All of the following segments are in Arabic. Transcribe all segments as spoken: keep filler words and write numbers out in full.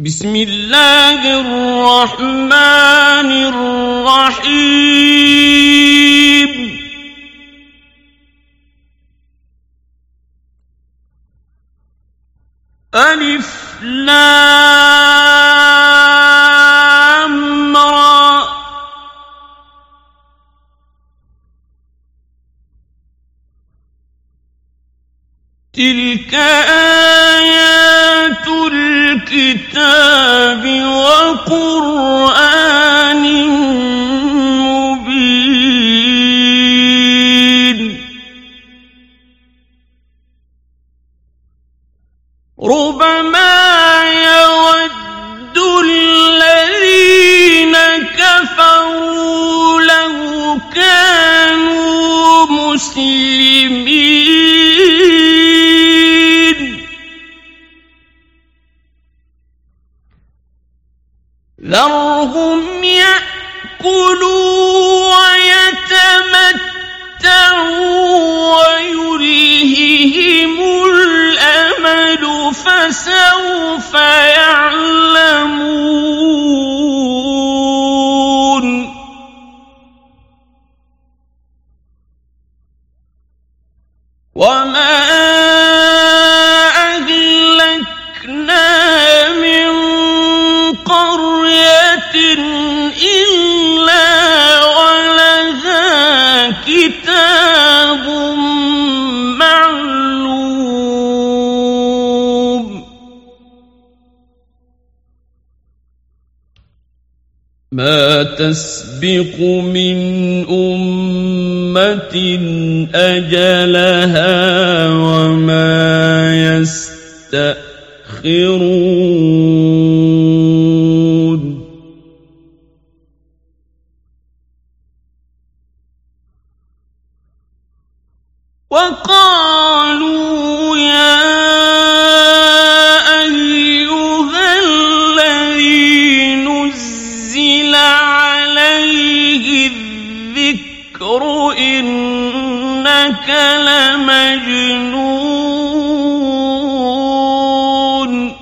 بسم الله الرحمن الرحيم ألف لام را تلك آيات الكتاب وقرآن مبين ربما يود الذين كفروا لو كانوا مسلمين ذرهم يأكلوا ويتمتعوا ويلههم الأمل فسوف يعلمون وما أهلكنا من قرية إلا ولها كتاب معلوم ما تسبق من أمة أجلها وما يستأخرون وقالوا يا أيها الذي نزل عليه الذكر إنك لمجنون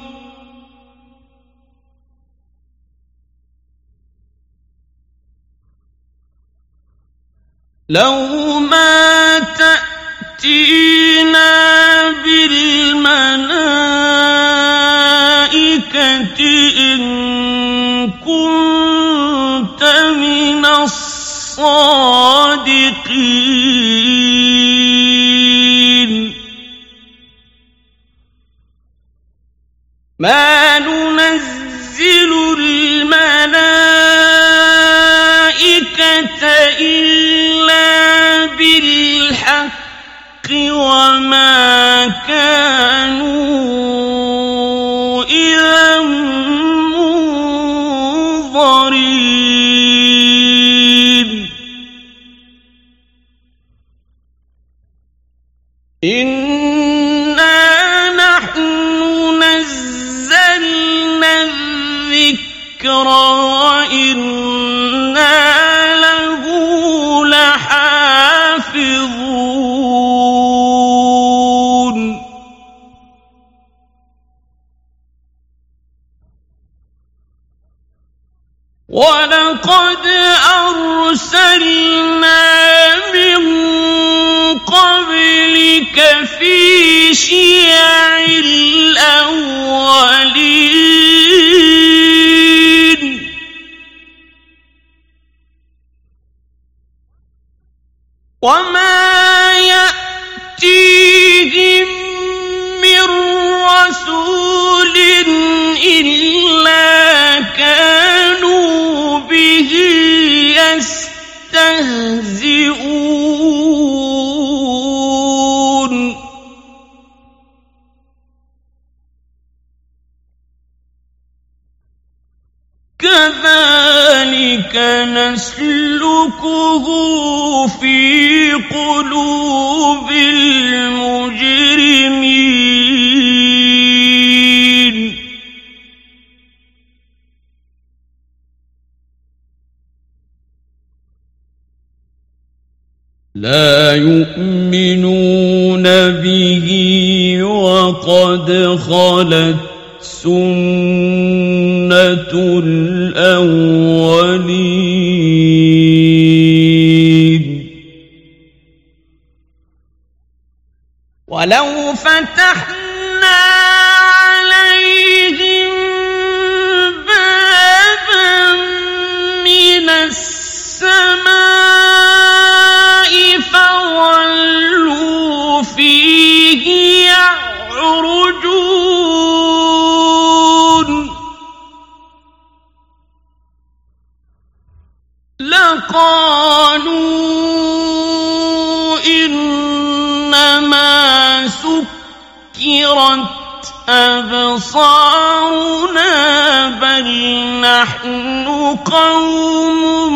لو ما تأتينا بالملائكة إن كنت من الصادقين ما ننزل الملائكة إلا بالحق وما كانوا إذا منظرين إنا نحن نزلنا الذكر وإنا له لحافظون ولقد أرسلنا من قبلك في شيع الأولين وما يأتيهم من رسول إلا كانوا به يستهزئون كذلك نسلكه في قلوب المجرمين لا يؤمنون به وقد خلت سنة الأولين ولو فتحنا عليهم بابا من السماء فظلوا فيه يعرجون لقالوا إنما سكرت أبصارنا بل نحن قوم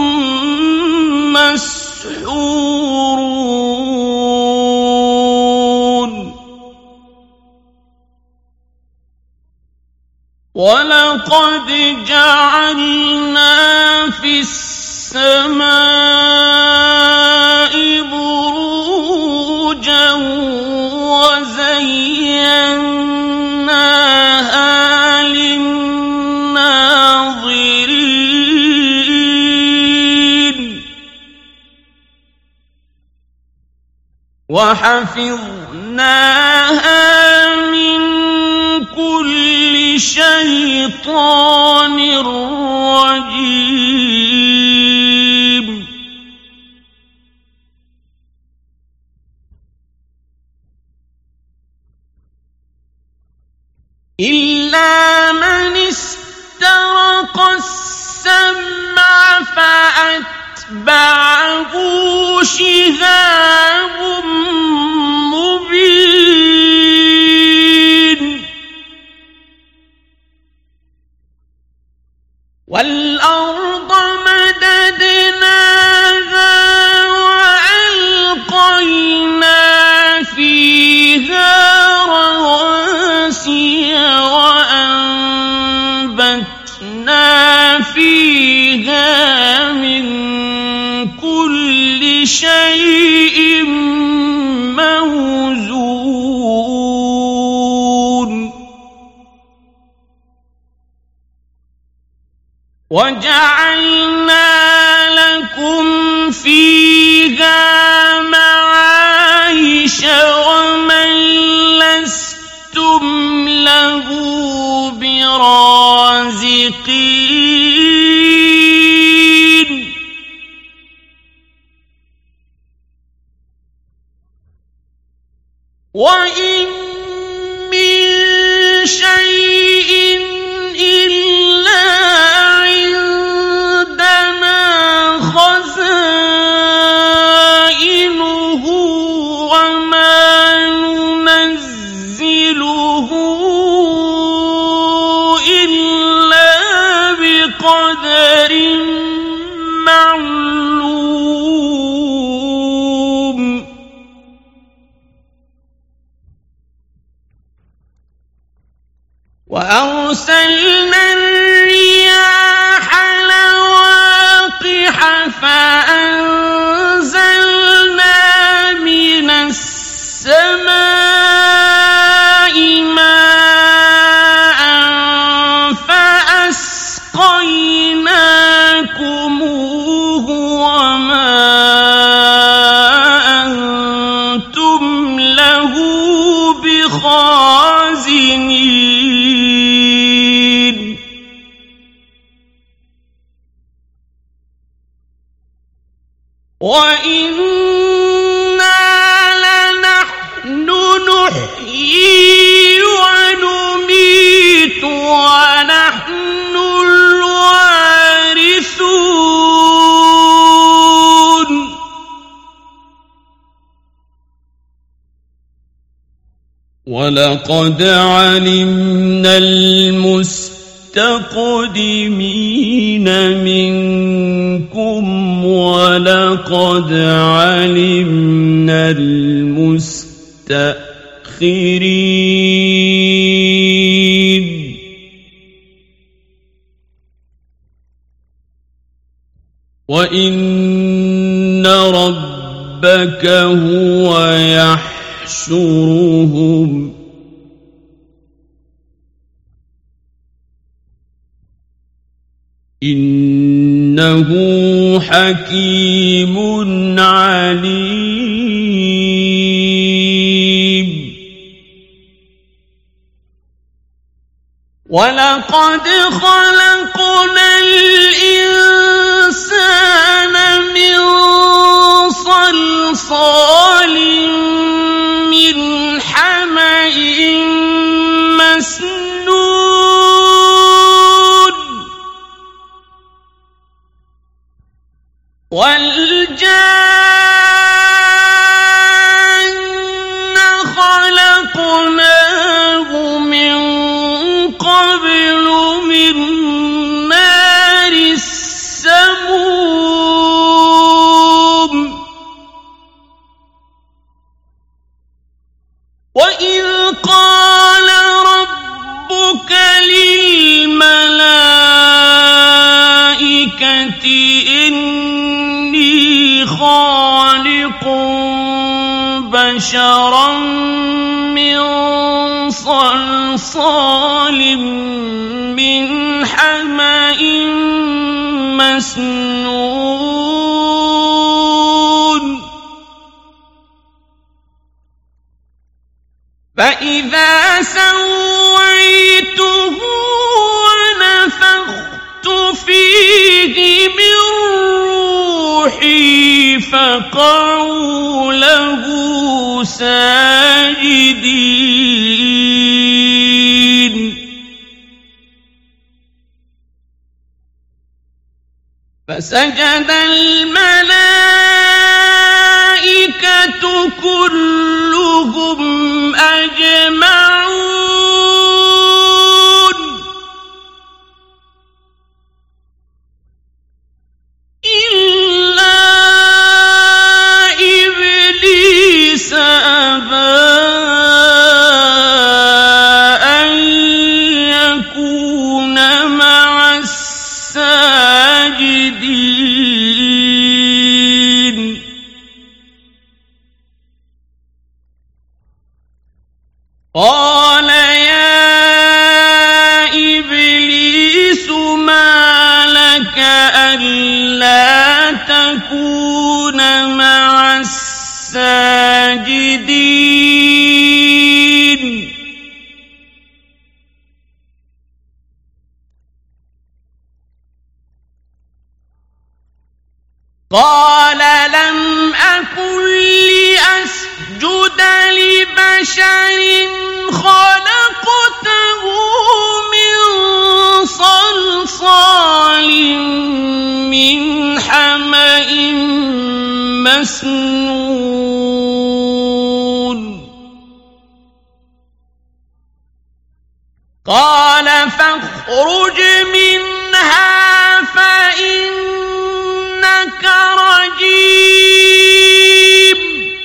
مسحورون ولقد جعلنا في السماء بروجا وزيناها للناظرين وحفظناها من كل شيطان رجيم إلا من استرق السمع فأتبعه شهاب مبين والأرض مددناها وألقينا فيها رواسي وأنبتنا فيها من كل شيء موزون وجعلنا لكم فيها معايش ومن لستم له برازقين وإن من شيء إلا عندنا خزائنه وما ننزله إلا بقدر معلوم وأرسلنا الرياح لواقح فأنزلنا من السماء ماء فأسقيناكموه وما أنتم له بخازنين وإنا لنحن نحيي ونميت ونحن الوارثون ولقد علمنا المستقدمين منكم ولقد علمنا المستأخرين وإن ربك هو يحشرهم إنه حكيم عليم ولقد خلقنا الإنسان من صلصال من حمإ مسنون والجان خلقناه من قبل من نار السموم وإذ قال ربك للملائكة إني خالق بشرا من صلصال من حمإ مسنون فإذا سويته ونفخت فيه من روحي فقعوا له ساجدين فسجد الملائكة كلهم أجمعون إلا إبليس أبى أن يكون مع الساجدين قال يا إبليس ما لك ألا تكون مع الساجدين قال لم أكن لأسجد لبشر خلقته من صلصال من حمإ مسنون قال فاخرج منها فإنك رجيم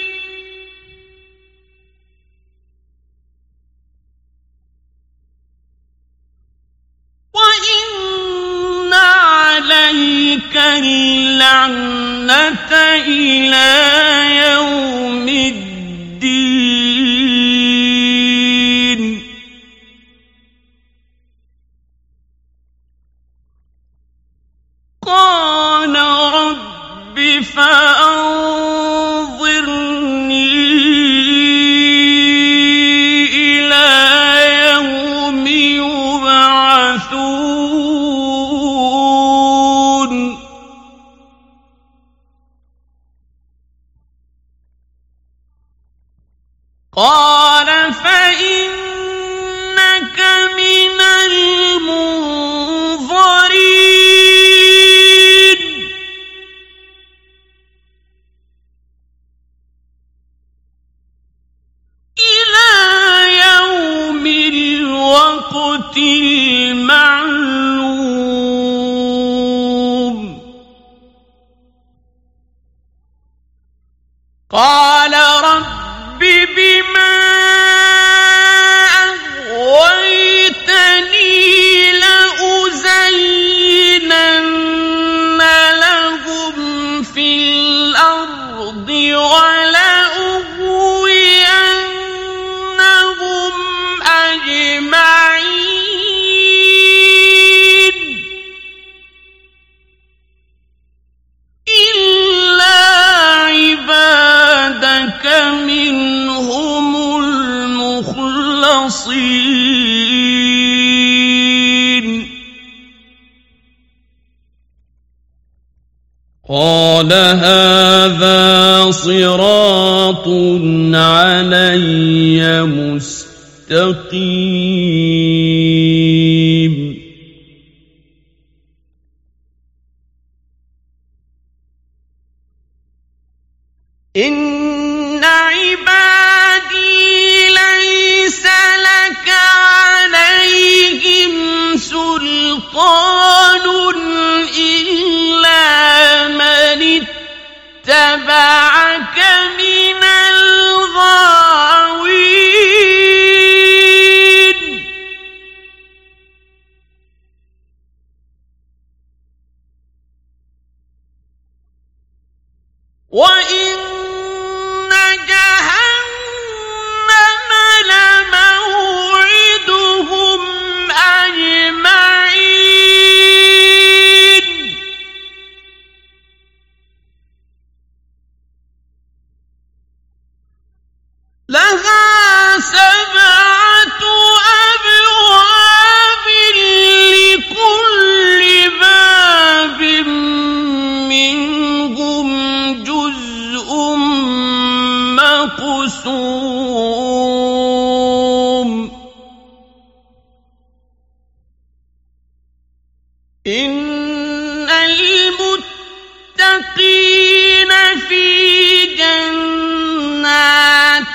وإن عليك اللعنة إلى يوم الدين قال رب فأنظرني إلى يوم يبعثون قال هذا صراط علي مستقيم إن عبادي ليس لك عليهم سلطان إلا من اتبعك من الغاوين وإن جهنم لموعدهم أجمعين لها سبعة أبواب لكل باب منهم جزء مقسوم إن المتقين في جنات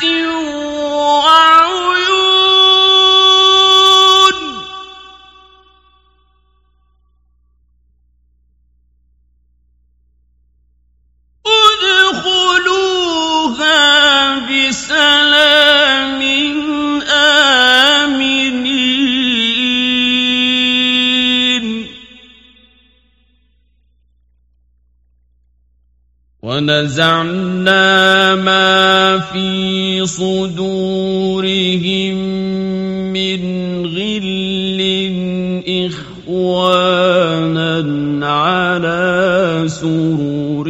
وعيون ادخلوها بسلام آمنين ونزعنا ما في صدورهم من غل إخوانا على سرر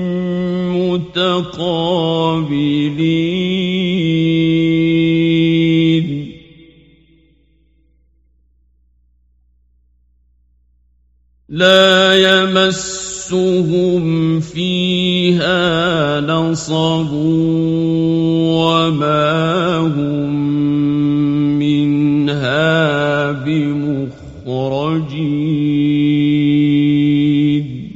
متقابلين لا يمسهم فيها نصب وما هم منها بمخرجين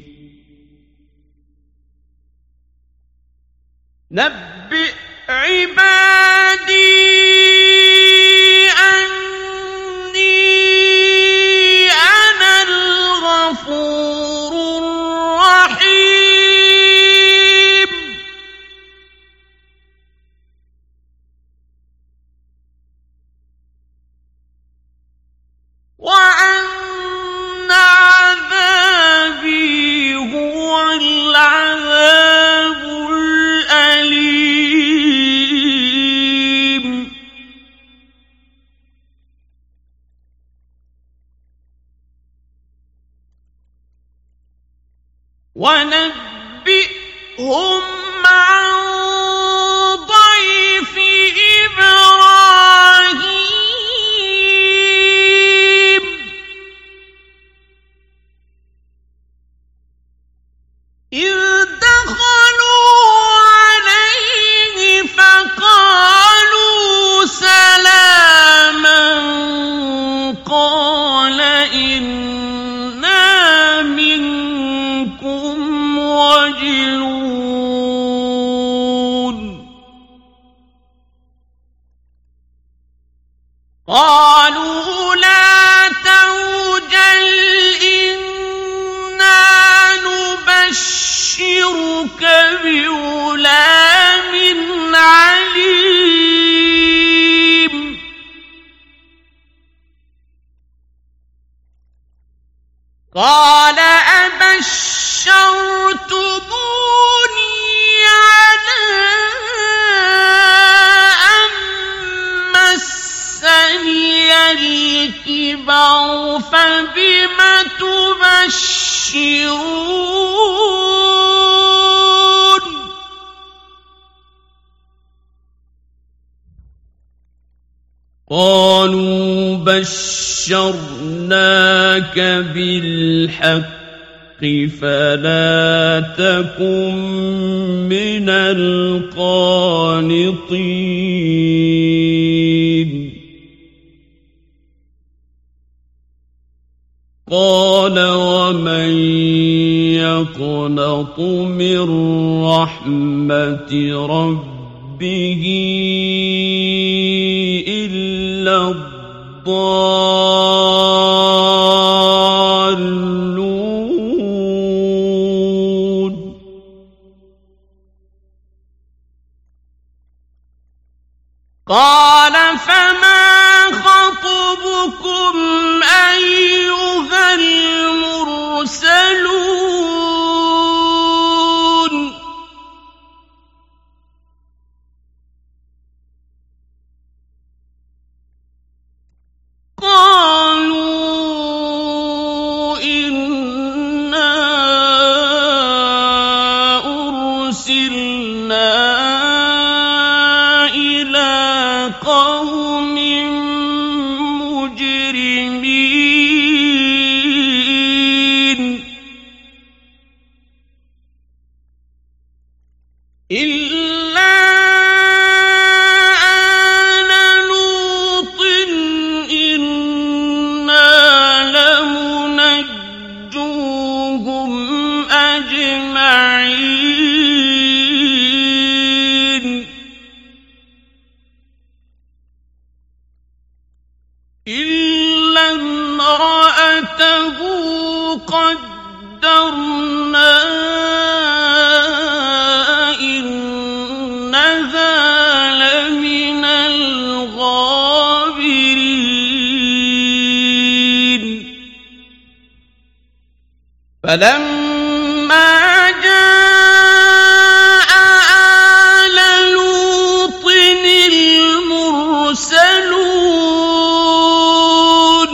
نبئ عبادي وأن عذابي هو العذاب الأليم ونبئهم عن ضيف إبراهيم إذ دخلوا عليه فقالوا سلاما قال إنا منكم وجلون قالوا لا توجل إنا نبشرك بغلام عليم قال أبشرتموني على أن مسني الكبر فبم تبشرون قالوا بشرناك بالحق فلا تكن من القانطين قال ومن يقنط من رحمة ربه إلا الضالون قال فما خطبكم أيها المرسلون قالوا إنا أرسلنا إلى قوم مجرمين إلا آل لوط إنا لمنجوهم أجمعين إلا امرأته قدرنا إنها لمن الغابرين فلما جاء آل لوط المرسلون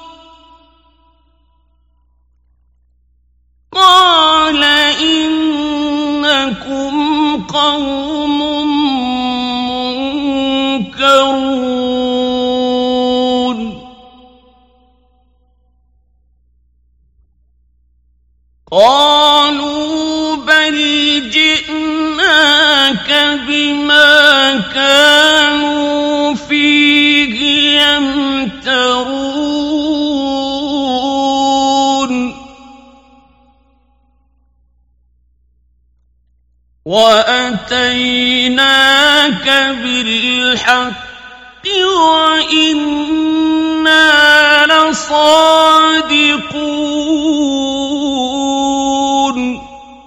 قال إنكم قوم منكرون قالوا بل جئناك بما كانوا فيه يمترون وأتيناك بالحق وإنا لصادقون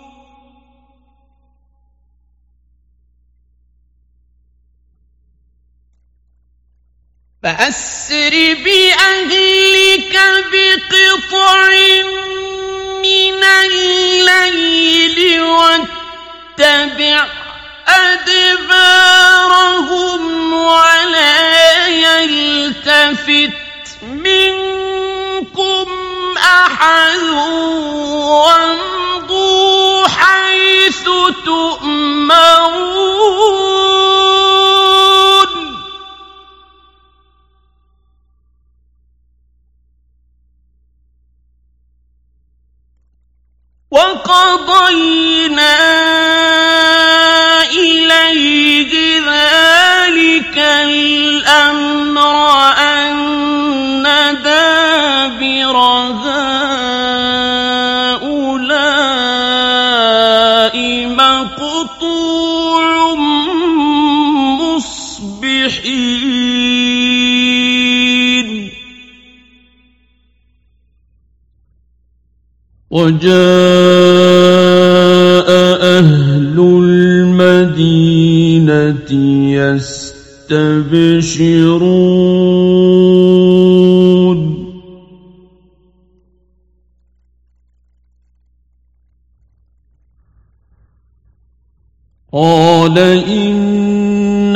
فأسر بأهلك بقطع من الليل واتبع أدبارهم ولا يلتفت منكم أحد وامضوا حيث تؤمرون وقضينا إليه ذلك الأمر أن دابر هؤلاء مقطوع مصبحين وجاء أهل المدينة يستبشرون قال إن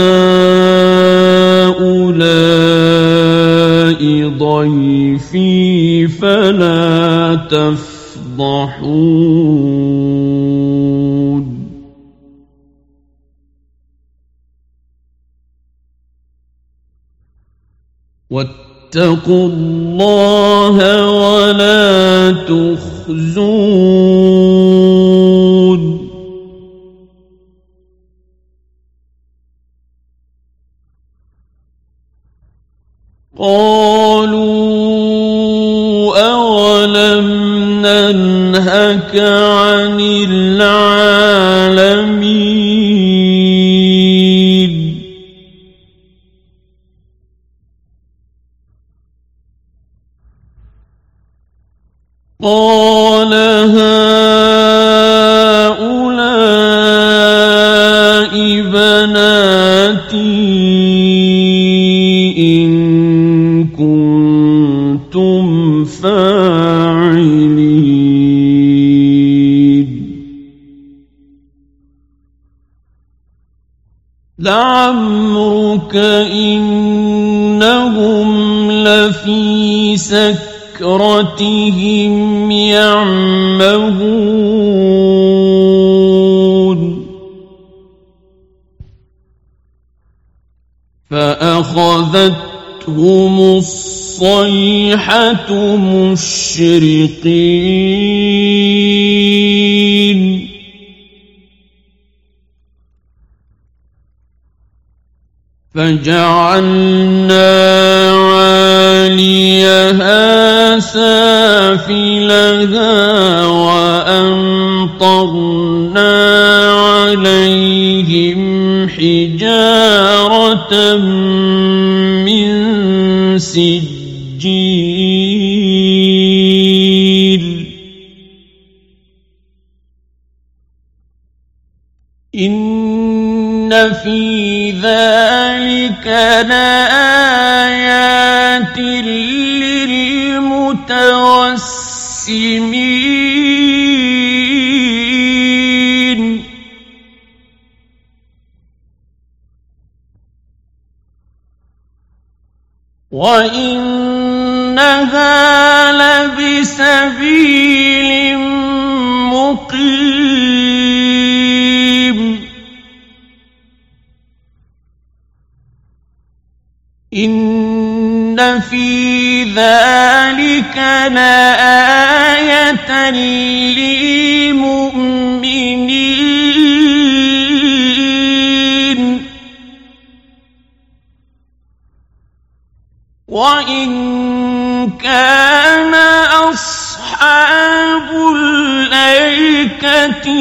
هؤلاء ضيفي فلا تفضحون واتقوا الله ولا تخفون تخزون قالوا أولم ننهك عن العالمين قال هؤلاء بناتي إن كنتم فاعلين لعمرك إنهم لفي سكرتهم يعمهون فأخذتهم الصيحة مشرقين فجعلنا عاليها سافلها وأمطرنا عليهم حجارة من سجيل إن في ذلك لآيات للمتوسمين وإنها لبسبيل مقيم إن في ذلك لآية للمؤمنين وإن كان أصحاب الأيكة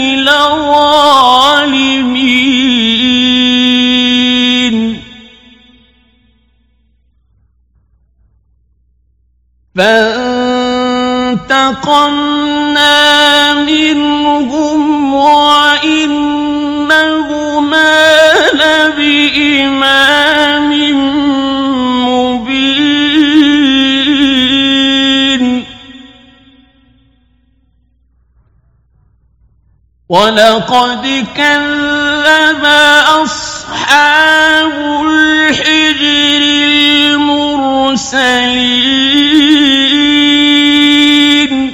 لظالمين فانتقمنا منهم وإنهما لبإمام مبين ولقد كذب أصحاب الحجر المرسلين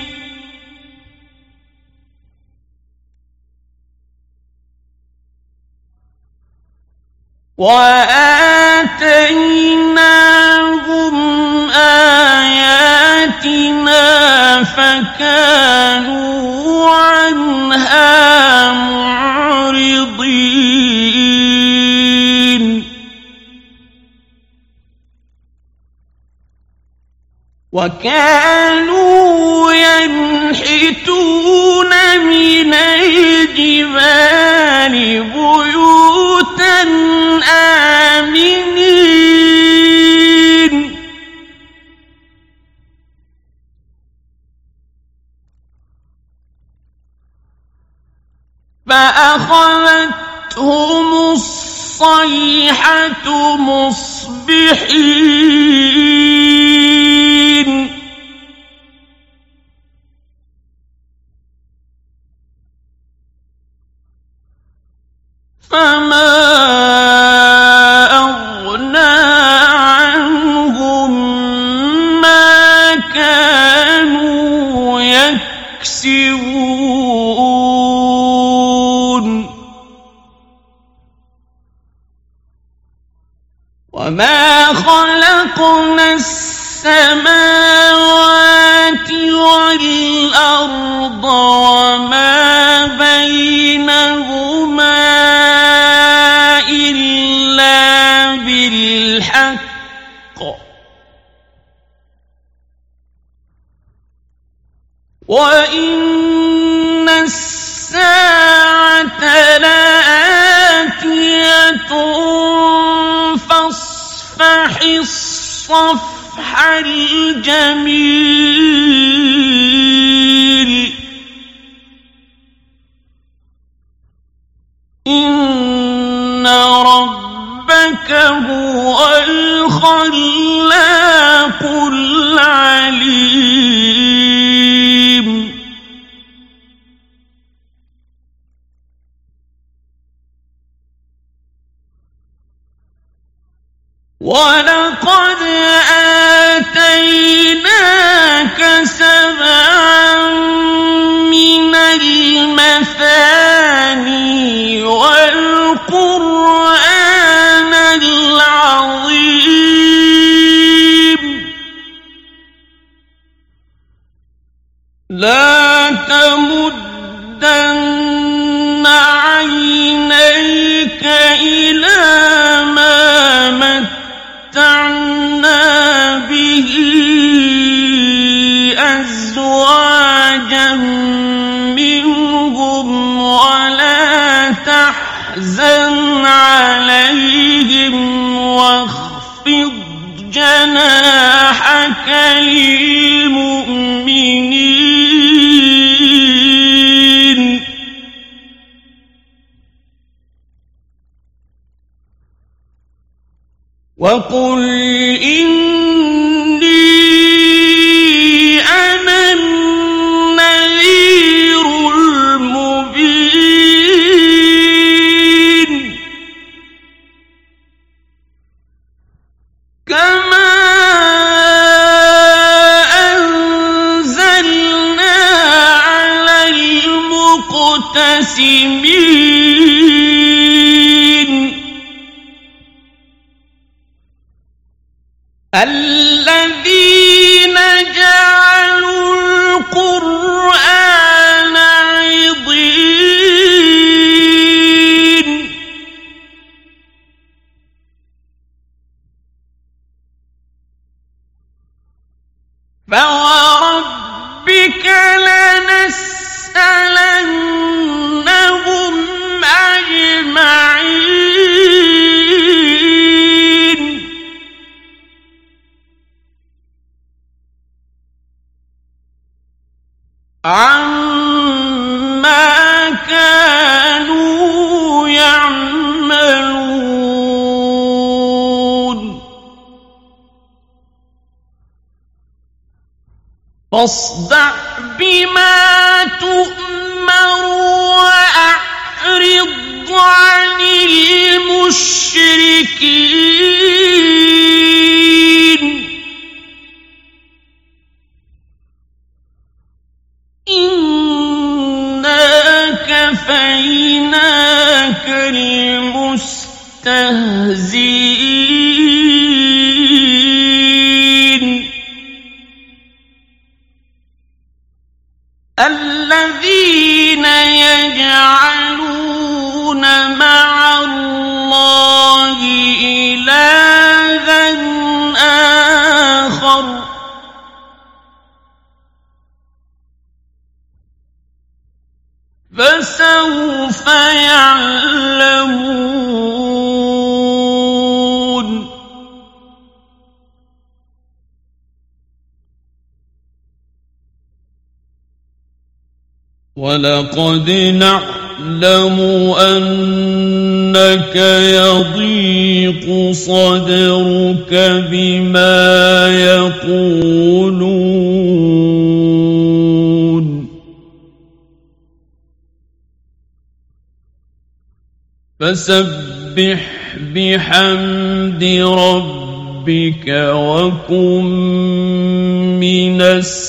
وآتيناهم آياتنا فكانوا عنها معرضين وكانوا ينحتون من الجبال بيوتا آمنين فأخذتهم الصيحة مصبحين فما أغنى عنهم ما كانوا يكسبون وما خلقنا السماوات والأرض وإن الساعة لآتية فاصفح الصفح الجميل إن ربك هو الخلاق العليم ولقد آتيناك سبعا من المثاني والقرآن العظيم لا تمدن عينيك إلى ما متعنا به أزواجا منهم ولا تحزن عليهم واخفض جناحك للمؤمنين وقل إني أنا النذير المبين كما أنزلنا على المقتسمين الذين جعلوا القرآن عضين فوربك لنسألنهم أجمعين عما كانوا يعملون فاصدع بما تؤمر وأعرض عن المشركين إنا كفيناك المستهزئين الذين يجعلون مع الله إلها آخر فسوف يعلمون ولقد نعلم أنك يضيق صدرك بما يقولون فسبح بحمد ربك وكن من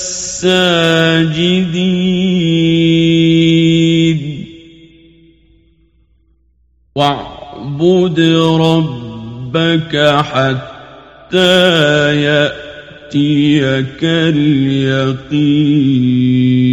الساجدين واعبد ربك حتى يأتيك اليقين